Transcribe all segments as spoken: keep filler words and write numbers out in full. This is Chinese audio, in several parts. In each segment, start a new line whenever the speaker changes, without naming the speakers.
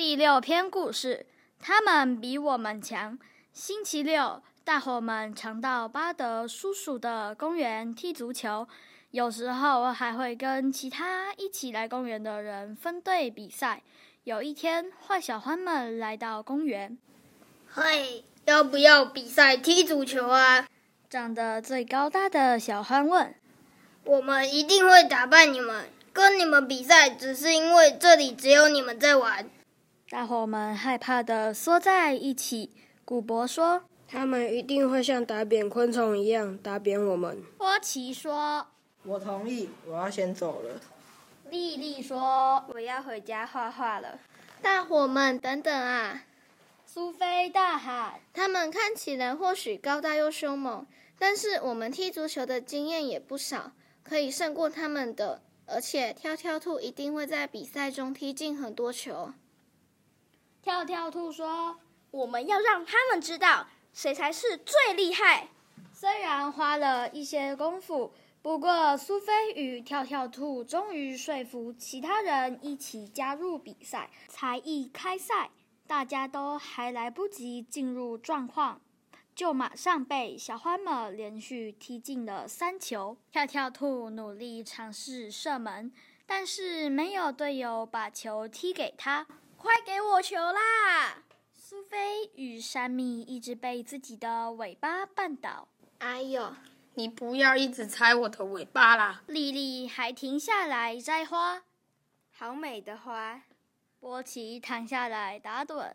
第六篇故事，他们比我们强。星期六，大伙们常到巴德叔叔的公园踢足球，有时候还会跟其他一起来公园的人分队比赛。有一天，坏小欢们来到公园。
嘿，要不要比赛踢足球啊？
长得最高大的小欢问。
我们一定会打败你们，跟你们比赛只是因为这里只有你们在玩。
大伙们害怕地缩在一起。古博说，
他们一定会像打扁昆虫一样打扁我们。
波奇说，
我同意，我要先走了。
丽丽说，我要回家画画了。
大伙们等等啊！
苏菲大喊，
他们看起来或许高大又凶猛，但是我们踢足球的经验也不少，可以胜过他们的，而且跳跳兔一定会在比赛中踢进很多球。
跳跳兔说，
我们要让他们知道谁才是最厉害。
虽然花了一些功夫，不过苏菲与跳跳兔终于说服其他人一起加入比赛。才一开赛，大家都还来不及进入状况，就马上被小欢们连续踢进了三球。跳跳兔努力尝试射门，但是没有队友把球踢给他。
快给我球啦！
苏菲与山米一直被自己的尾巴绊倒。
哎呦，
你不要一直踩我的尾巴啦！
莉莉还停下来摘花，
好美的花。
波奇躺下来打盹。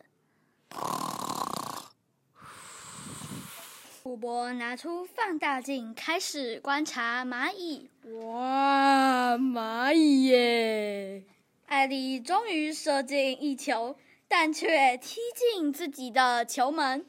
古博拿出放大镜，开始观察蚂蚁。
哇，蚂蚁耶！
艾莉终于射进一球，但却踢进自己的球门。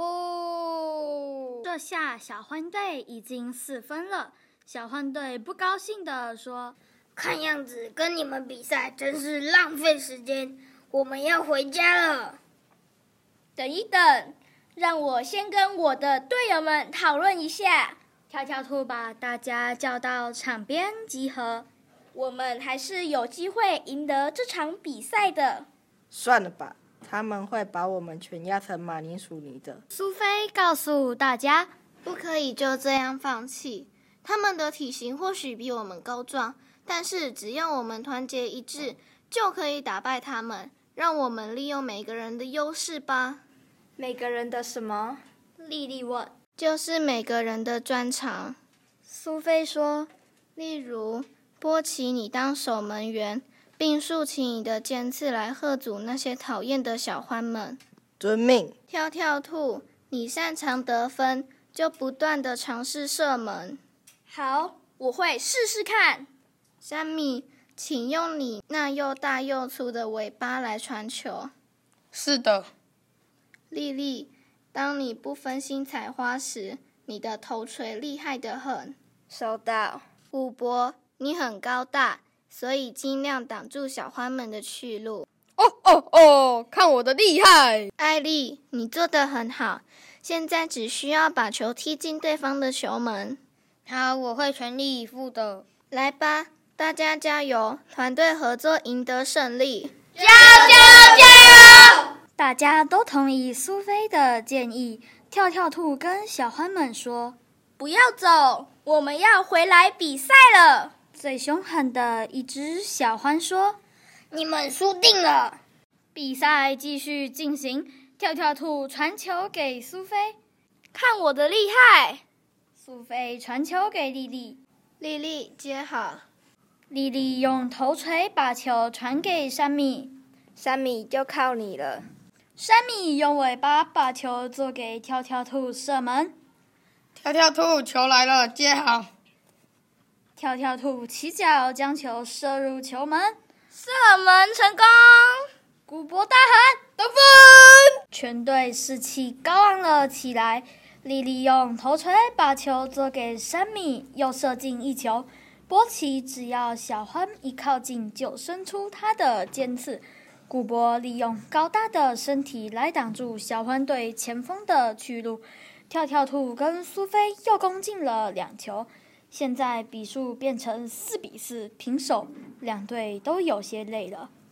不，这下小欢队已经四分了。小欢队不高兴地说，
看样子跟你们比赛真是浪费时间，我们要回家了。
等一等，让我先跟我的队友们讨论一下。
跳跳兔把大家叫到场边集合。
我们还是有机会赢得这场比赛的。
算了吧，他们会把我们全压成马铃薯泥的。
苏菲告诉大家，
不可以就这样放弃。他们的体型或许比我们高壮，但是只要我们团结一致，就可以打败他们。让我们利用每个人的优势吧。
每个人的什么？
莉莉问。
就是每个人的专长。
苏菲说，
例如波奇，你当守门员，并竖起你的尖刺来喝阻那些讨厌的小欢们。
遵命。
跳跳兔，你擅长得分，就不断地尝试射门。
好，我会试试看。
山米，请用你那又大又粗的尾巴来传球。
是的。
莉莉，当你不分心采花时，你的头锤厉害得很。
收到。
古博，你很高大，所以尽量挡住小欢们的去路。
哦哦哦，看我的厉害！
艾莉，你做得很好，现在只需要把球踢进对方的球门。
好，我会全力以赴的。
来吧，大家加油，团队合作赢得胜利。
加油加油！
大家都同意苏菲的建议。跳跳兔跟小欢们说，
不要走，我们要回来比赛了。
最凶狠的一只小欢说，
你们输定了。
比赛继续进行。跳跳兔传球给苏菲，
看我的厉害。
苏菲传球给莉莉，
莉莉接好。
莉莉用头锤把球传给山米，
山米就靠你了。
山米用尾巴把球做给跳跳兔射门。
跳跳兔，球来了，接好。
跳跳兔起脚将球射入球门，
射门成功！
古博大喊得分！全队士气高昂了起来。莉莉用头锤把球做给山米，又射进一球。波奇只要小欢一靠近，就伸出他的尖刺。古博利用高大的身体来挡住小欢队前锋的去路。跳跳兔跟苏菲又攻进了两球。现在比数变成四比四平手，两队都有些累了。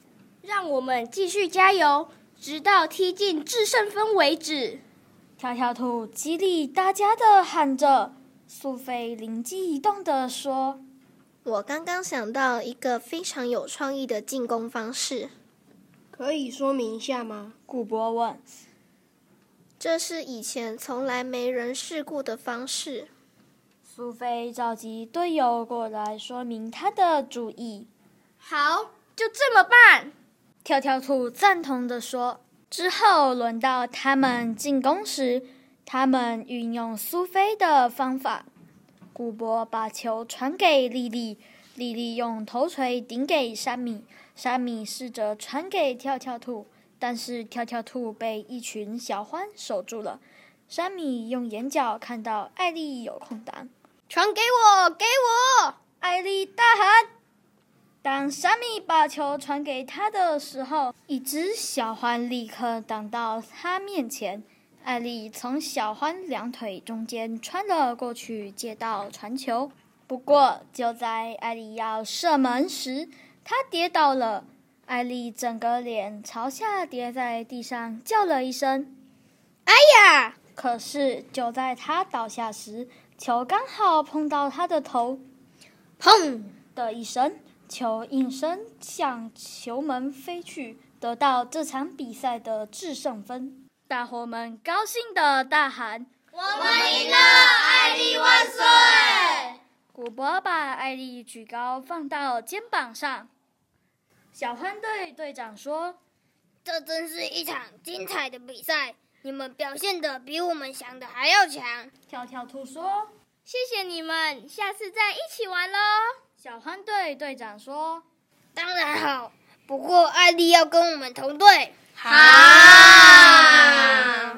让我们继续加油，直到踢进制胜分为止。
跳跳兔激励大家的喊着，苏菲灵机一动地说：
我刚刚想到一个非常有创意的进攻方式，
可以说明一下吗？
古博问。
这是以前从来没人试过的方式。
苏菲召集队友过来说明他的主意。
好，就这么办。
跳跳兔赞同地说。之后轮到他们进攻时，他们运用苏菲的方法。古博把球传给莉莉，莉莉用头锤顶给山米，山米试着传给跳跳兔，但是跳跳兔被一群小獾守住了。山米用眼角看到艾莉有空档，
传给我，给我！
艾莉大喊。当山米把球传给他的时候，一只小獾立刻挡到他面前。艾莉从小獾两腿中间穿了过去，接到传球。不过，就在艾莉要射门时，她跌倒了。艾莉整个脸朝下跌在地上，叫了一声：“
哎呀！”
可是，就在她倒下时，球刚好碰到她的头，砰的一声。球应声向球门飞去，得到这场比赛的制胜分。大伙们高兴地大喊：“
我们赢了！艾莉万岁！”
古博把艾莉举高放到肩膀上。小獾队队长说：“
这真是一场精彩的比赛，你们表现得比我们想的还要强。”
跳跳兔说：“
谢谢你们，下次再一起玩咯。”
小獾队队长说：“
当然好，不过艾莉要跟我们同队。”
好。